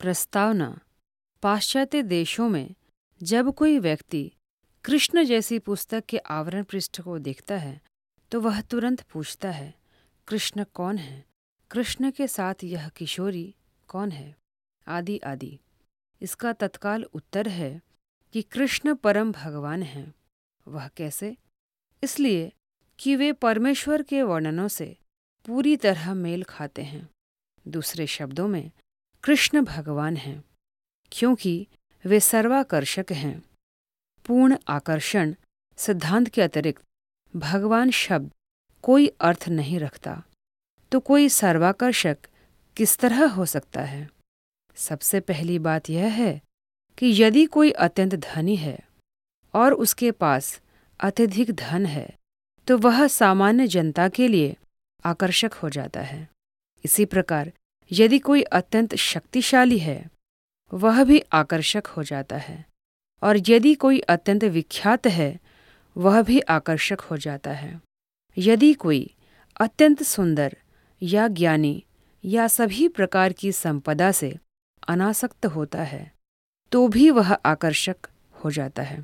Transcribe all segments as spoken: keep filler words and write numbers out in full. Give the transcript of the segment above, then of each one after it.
प्रस्तावना। पाश्चात्य देशों में जब कोई व्यक्ति कृष्ण जैसी पुस्तक के आवरण पृष्ठ को देखता है तो वह तुरंत पूछता है, कृष्ण कौन है? कृष्ण के साथ यह किशोरी कौन है? आदि आदि। इसका तत्काल उत्तर है कि कृष्ण परम भगवान हैं। वह कैसे? इसलिए कि वे परमेश्वर के वर्णनों से पूरी तरह मेल खाते हैं। दूसरे शब्दों में, कृष्ण भगवान हैं क्योंकि वे सर्वाकर्षक हैं। पूर्ण आकर्षण सिद्धांत के अतिरिक्त भगवान शब्द कोई अर्थ नहीं रखता, तो कोई सर्वाकर्षक किस तरह हो सकता है? सबसे पहली बात यह है कि यदि कोई अत्यंत धनी है और उसके पास अत्यधिक धन है तो वह सामान्य जनता के लिए आकर्षक हो जाता है। इसी प्रकार यदि कोई अत्यंत शक्तिशाली है वह भी आकर्षक हो जाता है, और यदि कोई अत्यंत विख्यात है वह भी आकर्षक हो जाता है। यदि कोई अत्यंत सुंदर या ज्ञानी या सभी प्रकार की संपदा से अनासक्त होता है तो भी वह आकर्षक हो जाता है।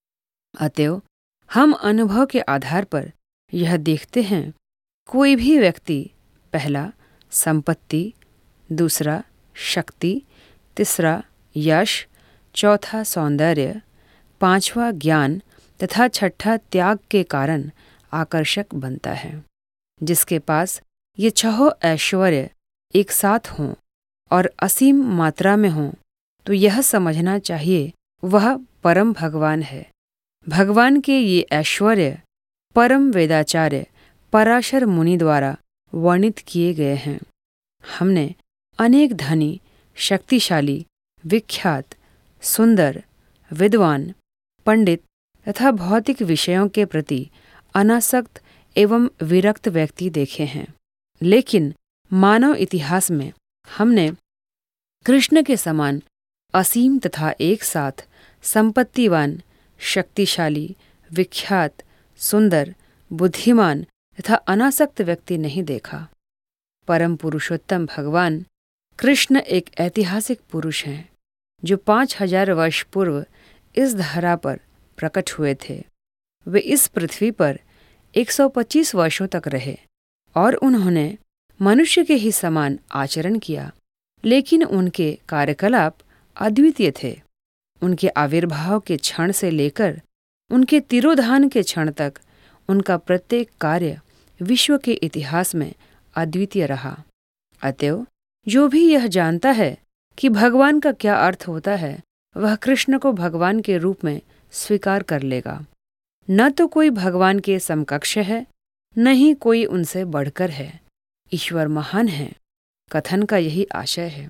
अतएव हम अनुभव के आधार पर यह देखते हैं, कोई भी व्यक्ति पहला संपत्ति, दूसरा शक्ति, तीसरा यश, चौथा सौंदर्य, पांचवा ज्ञान तथा छठा त्याग के कारण आकर्षक बनता है। जिसके पास ये छह ऐश्वर्य एक साथ हों और असीम मात्रा में हों तो यह समझना चाहिए वह परम भगवान है। भगवान के ये ऐश्वर्य परम वेदाचार्य पराशर मुनि द्वारा वर्णित किए गए हैं। हमने अनेक धनी, शक्तिशाली, विख्यात, सुंदर, विद्वान, पंडित तथा भौतिक विषयों के प्रति अनासक्त एवं विरक्त व्यक्ति देखे हैं, लेकिन मानव इतिहास में हमने कृष्ण के समान असीम तथा एक साथ संपत्तिवान, शक्तिशाली, विख्यात, सुंदर, बुद्धिमान तथा अनासक्त व्यक्ति नहीं देखा। परम पुरुषोत्तम भगवान कृष्ण एक ऐतिहासिक पुरुष हैं जो पाँच हजार वर्ष पूर्व इस धरा पर प्रकट हुए थे। वे इस पृथ्वी पर एक सौ पच्चीस वर्षों तक रहे और उन्होंने मनुष्य के ही समान आचरण किया, लेकिन उनके कार्यकलाप अद्वितीय थे। उनके आविर्भाव के क्षण से लेकर उनके तिरोधान के क्षण तक उनका प्रत्येक कार्य विश्व के इतिहास में अद्वितीय रहा। अतएव जो भी यह जानता है कि भगवान का क्या अर्थ होता है, वह कृष्ण को भगवान के रूप में स्वीकार कर लेगा। न तो कोई भगवान के समकक्ष है, न ही कोई उनसे बढ़कर है। ईश्वर महान है, कथन का यही आशय है।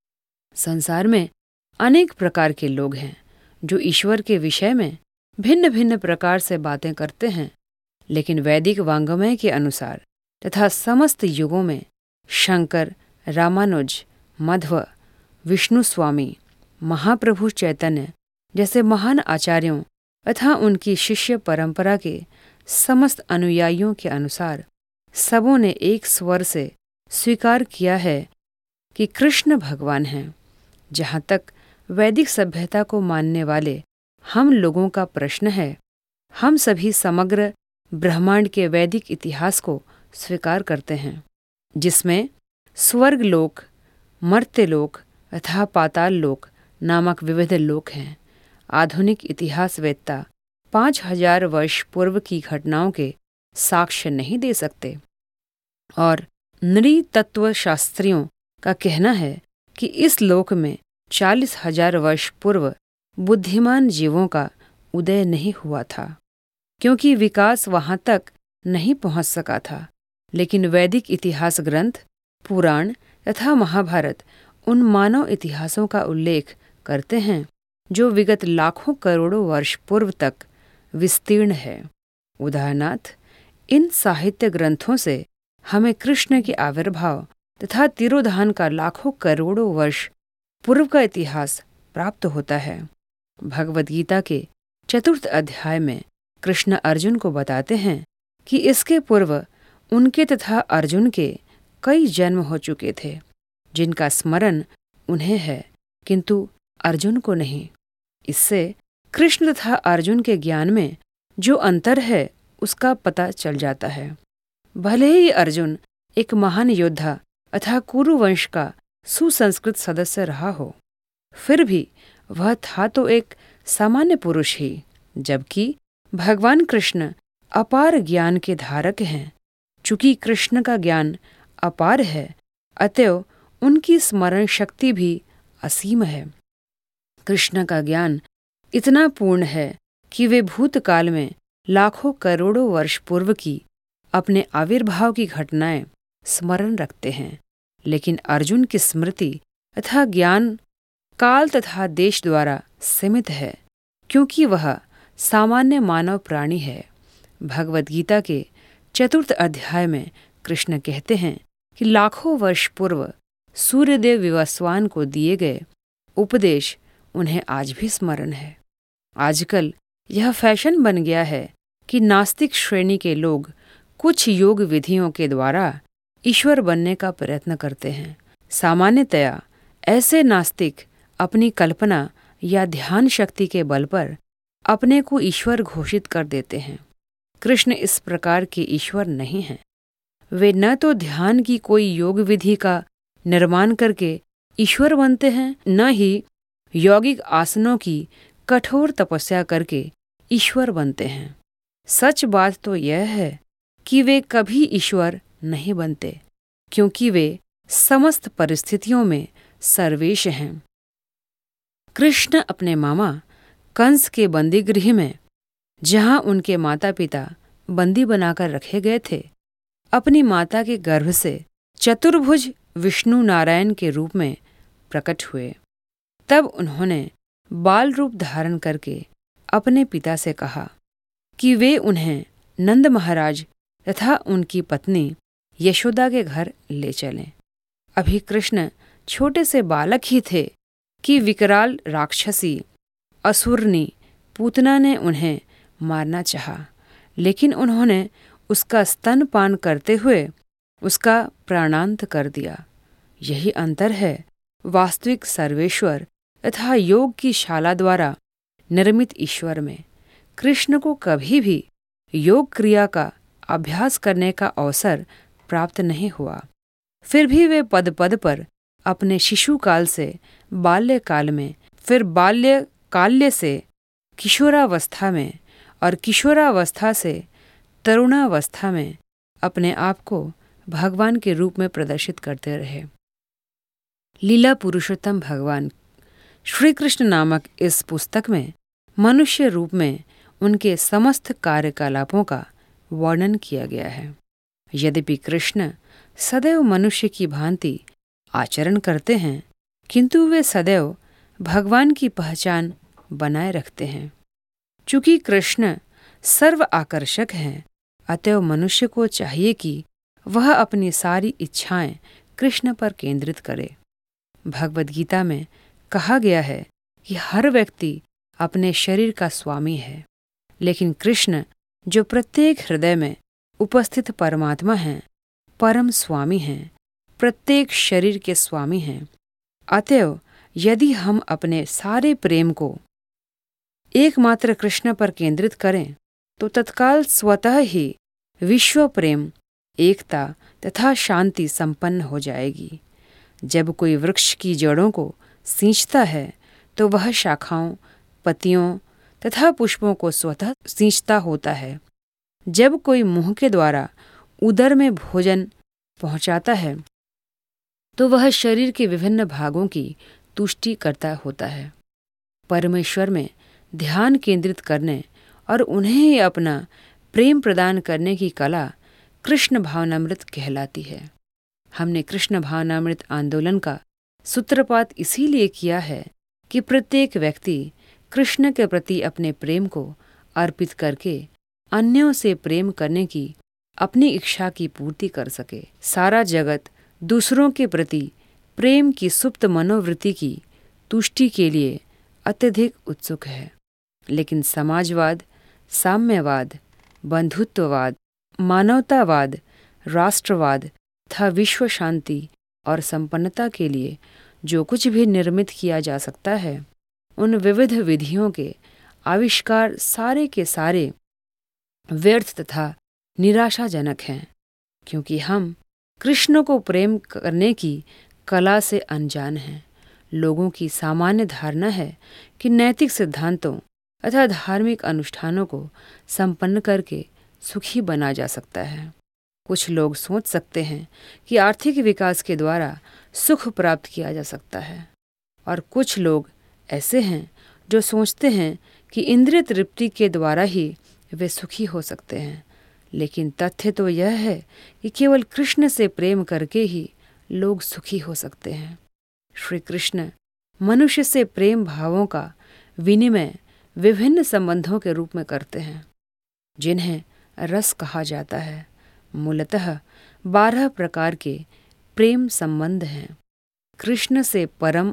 संसार में अनेक प्रकार के लोग हैं जो ईश्वर के विषय में भिन्न भिन्न प्रकार से बातें करते हैं, लेकिन वैदिक वाङ्मय के अनुसार तथा समस्त युगों में शंकर, रामानुज, मध्व, विष्णु स्वामी, महाप्रभु चैतन्य जैसे महान आचार्यों तथा उनकी शिष्य परंपरा के समस्त अनुयायियों के अनुसार सबों ने एक स्वर से स्वीकार किया है कि कृष्ण भगवान हैं। जहाँ तक वैदिक सभ्यता को मानने वाले हम लोगों का प्रश्न है, हम सभी समग्र ब्रह्मांड के वैदिक इतिहास को स्वीकार करते हैं, जिसमें स्वर्गलोक, मर्त्यलोक तथा पाताल लोक नामक विविध लोक हैं। आधुनिक इतिहासवेत्ता पाँच हजार वर्ष पूर्व की घटनाओं के साक्ष्य नहीं दे सकते, और नृतत्वशास्त्रियों का कहना है कि इस लोक में चालीस हजार वर्ष पूर्व बुद्धिमान जीवों का उदय नहीं हुआ था, क्योंकि विकास वहां तक नहीं पहुंच सका था। लेकिन वैदिक इतिहास ग्रंथ, पुराण तथा महाभारत उन मानव इतिहासों का उल्लेख करते हैं जो विगत लाखों करोड़ों वर्ष पूर्व तक विस्तीर्ण है। उदाहरणार्थ, इन साहित्य ग्रंथों से हमें कृष्ण के आविर्भाव तथा तिरोधान का लाखों करोड़ों वर्ष पूर्व का इतिहास प्राप्त होता है। भगवद गीता के चतुर्थ अध्याय में कृष्ण अर्जुन को बताते हैं कि इसके पूर्व उनके तथा अर्जुन के कई जन्म हो चुके थे, जिनका स्मरण उन्हें है, किंतु अर्जुन को नहीं। इससे कृष्ण तथा अर्जुन के ज्ञान में जो अंतर है उसका पता चल जाता है। भले ही अर्जुन एक महान योद्धा अथा कुरु वंश का सुसंस्कृत सदस्य रहा हो, फिर भी वह था तो एक सामान्य पुरुष ही, जबकि भगवान कृष्ण अपार ज्ञान के धारक हैं। चूंकि कृष्ण का ज्ञान अपार है, अतएव उनकी स्मरण शक्ति भी असीम है। कृष्ण का ज्ञान इतना पूर्ण है कि वे भूतकाल में लाखों करोड़ों वर्ष पूर्व की अपने आविर्भाव की घटनाएं स्मरण रखते हैं, लेकिन अर्जुन की स्मृति तथा ज्ञान काल तथा देश द्वारा सीमित है, क्योंकि वह सामान्य मानव प्राणी है। भगवद गीता के चतुर्थ अध्याय में कृष्ण कहते हैं कि लाखों वर्ष पूर्व सूर्यदेव विवस्वान को दिए गए उपदेश उन्हें आज भी स्मरण है। आजकल यह फैशन बन गया है कि नास्तिक श्रेणी के लोग कुछ योग विधियों के द्वारा ईश्वर बनने का प्रयत्न करते हैं। सामान्यतया ऐसे नास्तिक अपनी कल्पना या ध्यान शक्ति के बल पर अपने को ईश्वर घोषित कर देते हैं। कृष्ण इस प्रकार के ईश्वर नहीं हैं। वे न तो ध्यान की कोई योग विधि का निर्माण करके ईश्वर बनते हैं, न ही यौगिक आसनों की कठोर तपस्या करके ईश्वर बनते हैं। सच बात तो यह है कि वे कभी ईश्वर नहीं बनते, क्योंकि वे समस्त परिस्थितियों में सर्वेश हैं। कृष्ण अपने मामा कंस के बंदीगृह में, जहां उनके माता पिता बंदी बनाकर रखे गए थे, अपनी माता के गर्भ से चतुर्भुज विष्णु नारायण के रूप में प्रकट हुए। तब उन्होंने बाल रूप धारण करके अपने पिता से कहा कि वे उन्हें नंद महाराज तथा उनकी पत्नी यशोदा के घर ले चलें। अभी कृष्ण छोटे से बालक ही थे कि विकराल राक्षसी असुरनी पूतना ने उन्हें मारना चाहा, लेकिन उन्होंने उसका स्तनपान करते हुए उसका प्राणांत कर दिया। यही अंतर है वास्तविक सर्वेश्वर तथा योग की शाला द्वारा निर्मित ईश्वर में। कृष्ण को कभी भी योग क्रिया का अभ्यास करने का अवसर प्राप्त नहीं हुआ, फिर भी वे पद पद पर अपने शिशुकाल से बाल्यकाल में, फिर बाल्यकाल्य से किशोरावस्था में और किशोरावस्था से तरुणावस्था में अपने आप को भगवान के रूप में प्रदर्शित करते रहे। लीला पुरुषोत्तम भगवान श्री कृष्ण नामक इस पुस्तक में मनुष्य रूप में उनके समस्त कार्यकलापों का वर्णन किया गया है। यद्यपि कृष्ण सदैव मनुष्य की भांति आचरण करते हैं, किंतु वे सदैव भगवान की पहचान बनाए रखते हैं। चूंकि कृष्ण सर्व आकर्षक हैं, अतएव मनुष्य को चाहिए कि वह अपनी सारी इच्छाएं कृष्ण पर केंद्रित करे। भगवद गीता में कहा गया है कि हर व्यक्ति अपने शरीर का स्वामी है, लेकिन कृष्ण जो प्रत्येक हृदय में उपस्थित परमात्मा हैं, परम स्वामी हैं, प्रत्येक शरीर के स्वामी हैं। अतएव यदि हम अपने सारे प्रेम को एकमात्र कृष्ण पर केंद्रित करें, तो तत्काल स्वतः ही विश्व प्रेम, एकता तथा शांति संपन्न हो जाएगी। जब कोई वृक्ष की जड़ों को सींचता है, तो वह शाखाओं, पत्तियों तथा पुष्पों को स्वतः सींचता होता है। जब कोई मुंह के द्वारा उदर में भोजन पहुंचाता है, तो वह शरीर के विभिन्न भागों की तुष्टि करता होता है। परमेश्वर में ध्यान केंद्रित करने और उन्हें ही अपना प्रेम प्रदान करने की कला कृष्ण भावनामृत कहलाती है। हमने कृष्ण भावनामृत आंदोलन का सूत्रपात इसीलिए किया है कि प्रत्येक व्यक्ति कृष्ण के प्रति अपने प्रेम को अर्पित करके अन्यों से प्रेम करने की अपनी इच्छा की पूर्ति कर सके। सारा जगत दूसरों के प्रति प्रेम की सुप्त मनोवृत्ति की तुष्टि के लिए अत्यधिक उत्सुक है, लेकिन समाजवाद, साम्यवाद, बंधुत्ववाद, मानवतावाद, राष्ट्रवाद तथा विश्व शांति और संपन्नता के लिए जो कुछ भी निर्मित किया जा सकता है, उन विविध विधियों के आविष्कार सारे के सारे व्यर्थ तथा निराशाजनक हैं, क्योंकि हम कृष्ण को प्रेम करने की कला से अनजान हैं। लोगों की सामान्य धारणा है कि नैतिक सिद्धांतों अथवा धार्मिक अनुष्ठानों को संपन्न करके सुखी बना जा सकता है। कुछ लोग सोच सकते हैं कि आर्थिक विकास के द्वारा सुख प्राप्त किया जा सकता है, और कुछ लोग ऐसे हैं जो सोचते हैं कि इंद्रिय तृप्ति के द्वारा ही वे सुखी हो सकते हैं। लेकिन तथ्य तो यह है कि केवल कृष्ण से प्रेम करके ही लोग सुखी हो सकते हैं। श्री कृष्ण मनुष्य से प्रेम भावों का विनिमय विभिन्न संबंधों के रूप में करते हैं, जिन्हें रस कहा जाता है। मूलतः बारह प्रकार के प्रेम संबंध हैं। कृष्ण से परम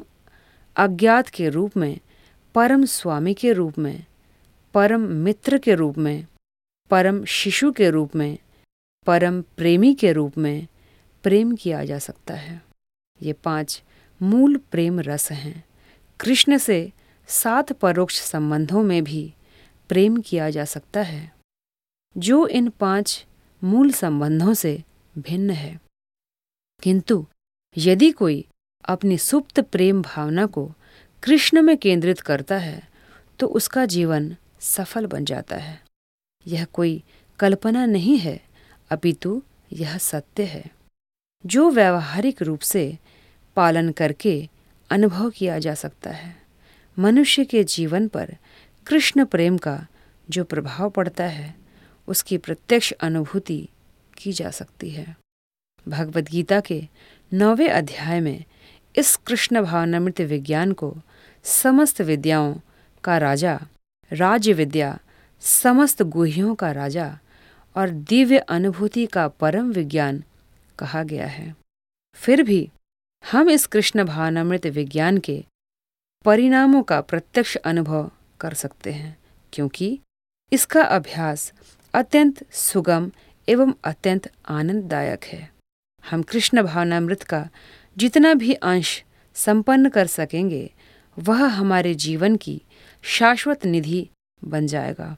अज्ञात के रूप में, परम स्वामी के रूप में, परम मित्र के रूप में, परम शिशु के रूप में, परम प्रेमी के रूप में प्रेम किया जा सकता है। ये पांच मूल प्रेम रस हैं। कृष्ण से सात परोक्ष संबंधों में भी प्रेम किया जा सकता है, जो इन पांच मूल संबंधों से भिन्न है। किंतु यदि कोई अपनी सुप्त प्रेम भावना को कृष्ण में केंद्रित करता है, तो उसका जीवन सफल बन जाता है। यह कोई कल्पना नहीं है, अपितु यह सत्य है, जो व्यावहारिक रूप से पालन करके अनुभव किया जा सकता है। मनुष्य के जीवन पर कृष्ण प्रेम का जो प्रभाव पड़ता है, उसकी प्रत्यक्ष अनुभूति की जा सकती है। भगवद गीता के नौवें अध्याय में इस कृष्ण भावनामृत विज्ञान को समस्त विद्याओं का राजा, राज्य विद्या, समस्त गुह्यों का राजा और दिव्य अनुभूति का परम विज्ञान कहा गया है। फिर भी हम इस कृष्ण भावनामृत विज्ञान के परिणामों का प्रत्यक्ष अनुभव कर सकते हैं, क्योंकि इसका अभ्यास अत्यंत सुगम एवं अत्यंत आनंददायक है। हम कृष्ण भावनामृत का जितना भी अंश संपन्न कर सकेंगे, वह हमारे जीवन की शाश्वत निधि बन जाएगा,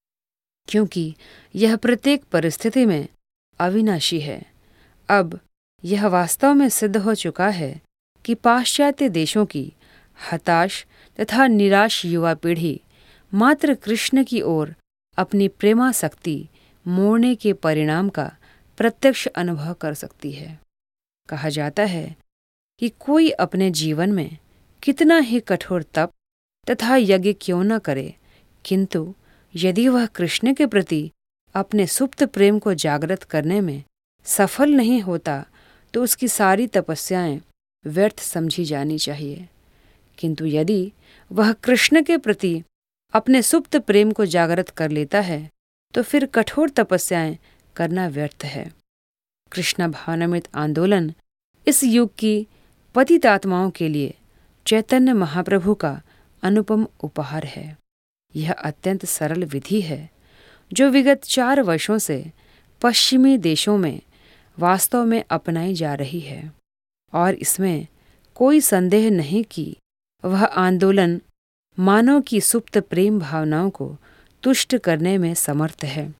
क्योंकि यह प्रत्येक परिस्थिति में अविनाशी है। अब यह वास्तव में सिद्ध हो चुका है कि पाश्चात्य देशों की हताश तथा निराश युवा पीढ़ी मात्र कृष्ण की ओर अपनी प्रेमासक्ति मोड़ने के परिणाम का प्रत्यक्ष अनुभव कर सकती है। कहा जाता है कि कोई अपने जीवन में कितना ही कठोर तप तथा यज्ञ क्यों न करे, किंतु यदि वह कृष्ण के प्रति अपने सुप्त प्रेम को जागृत करने में सफल नहीं होता, तो उसकी सारी तपस्याएं व्यर्थ समझी जानी चाहिए। किंतु यदि वह कृष्ण के प्रति अपने सुप्त प्रेम को जागृत कर लेता है, तो फिर कठोर तपस्याएं करना व्यर्थ है। कृष्ण भावनामृत आंदोलन इस युग की पतित आत्माओं के लिए चैतन्य महाप्रभु का अनुपम उपहार है। यह अत्यंत सरल विधि है, जो विगत चार वर्षों से पश्चिमी देशों में वास्तव में अपनाई जा रही है, और इसमें कोई संदेह नहीं कि वह आंदोलन मानव की सुप्त प्रेम भावनाओं को तुष्ट करने में समर्थ है।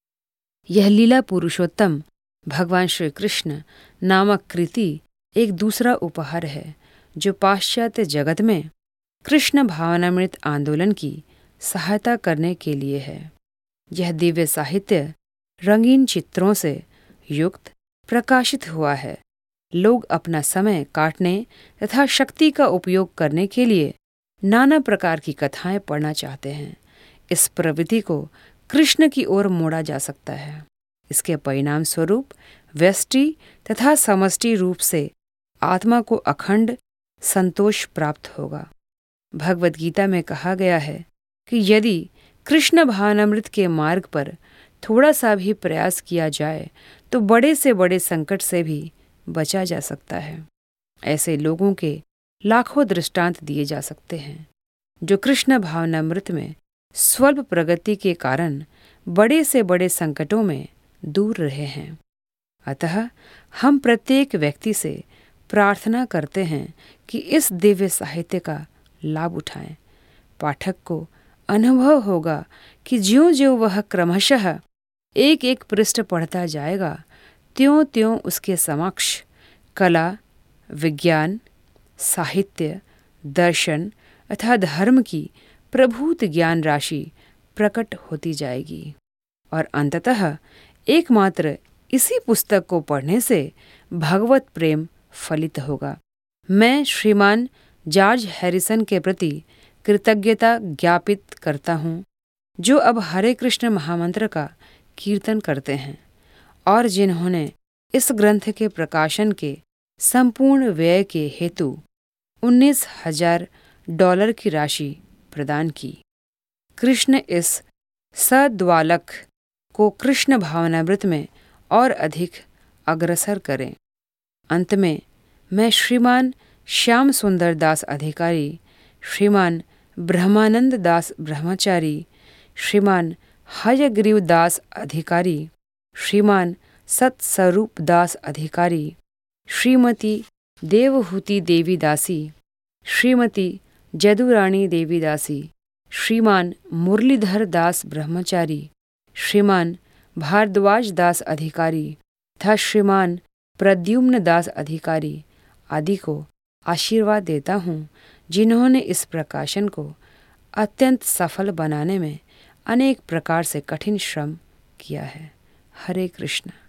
यह लीला पुरुषोत्तम भगवान श्री कृष्ण नामक कृति एक दूसरा उपहार है, जो पाश्चात्य जगत में कृष्ण भावनामृत आंदोलन की सहायता करने के लिए है। यह दिव्य साहित्य रंगीन चित्रों से युक्त प्रकाशित हुआ है। लोग अपना समय काटने तथा शक्ति का उपयोग करने के लिए नाना प्रकार की कथाएं पढ़ना चाहते हैं। इस प्रवृत्ति को कृष्ण की ओर मोड़ा जा सकता है। इसके परिणाम स्वरूप व्यष्टि तथा समष्टि रूप से आत्मा को अखंड संतोष प्राप्त होगा। भगवद गीता में कहा गया है कि यदि कृष्ण भावनामृत के मार्ग पर थोड़ा सा भी प्रयास किया जाए, तो बड़े से बड़े संकट से भी बचा जा सकता है। ऐसे लोगों के लाखों दृष्टांत दिए जा सकते हैं, जो कृष्ण भावनामृत में स्वल्प प्रगति के कारण बड़े से बड़े संकटों में दूर रहे हैं। अतः हम प्रत्येक व्यक्ति से प्रार्थना करते हैं कि इस दिव्य साहित्य का लाभ उठाएं। पाठक को अनुभव होगा कि ज्यों-ज्यों वह क्रमशः एक एक पृष्ठ पढ़ता जाएगा, त्यों-त्यों उसके समक्ष कला, विज्ञान, साहित्य, दर्शन तथा धर्म की प्रभूत ज्ञान राशि प्रकट होती जाएगी और अंततः एकमात्र इसी पुस्तक को पढ़ने से भगवत प्रेम फलित होगा। मैं श्रीमान जॉर्ज हैरिसन के प्रति कृतज्ञता ज्ञापित करता हूँ, जो अब हरे कृष्ण महामंत्र का कीर्तन करते हैं और जिन्होंने इस ग्रंथ के प्रकाशन के संपूर्ण व्यय के हेतु उन्नीस हजार डॉलर की राशि प्रदान की। कृष्ण इस सद्बालक को कृष्ण भावनामृत में और अधिक अग्रसर करें। अंत में मैं श्रीमान श्याम सुंदर दास अधिकारी, श्रीमान ब्रह्मानंद दास ब्रह्मचारी, श्रीमान हयग्रीव दास अधिकारी, श्रीमान सत्स्वरूप दास अधिकारी, श्रीमती देवहूति देवी दासी, श्रीमती जदुरानी देवी दासी, श्रीमान मुरलीधर दास ब्रह्मचारी, श्रीमान भारद्वाज दास अधिकारी तथा श्रीमान प्रद्युम्न दास अधिकारी आदि को आशीर्वाद देता हूँ, जिन्होंने इस प्रकाशन को अत्यंत सफल बनाने में अनेक प्रकार से कठिन श्रम किया है। हरे कृष्ण।